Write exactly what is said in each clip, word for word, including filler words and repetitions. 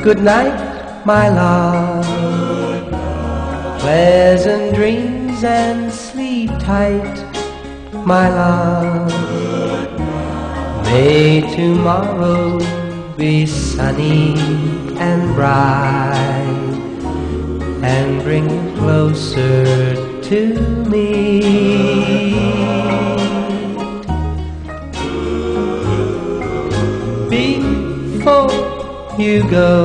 Good night, my love. Pleasant dreams and sleep tight, my love. May tomorrow be sunny and bright and bring you closer to me. Before you go,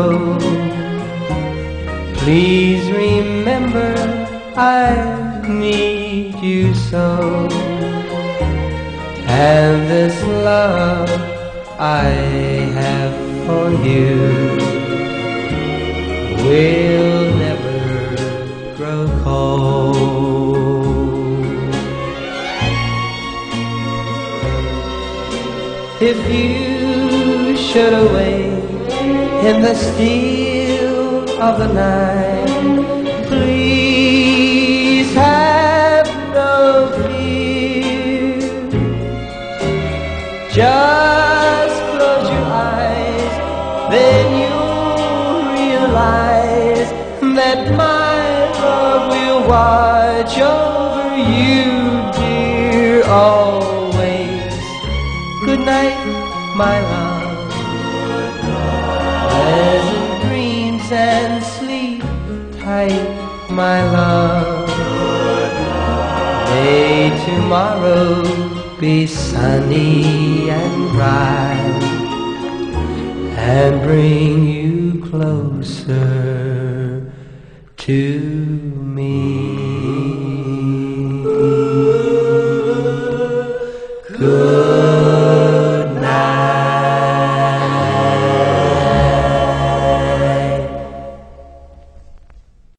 please remember I need you so, and this love I have for you will never grow cold. If you should awake in the still of the night, please have no fear. Just close your eyes, then you'll realize that my love will watch over you, dear, always. Good night, my love. Pleasant dreams and sleep tight, my love. May tomorrow be sunny and bright and bring you closer to me.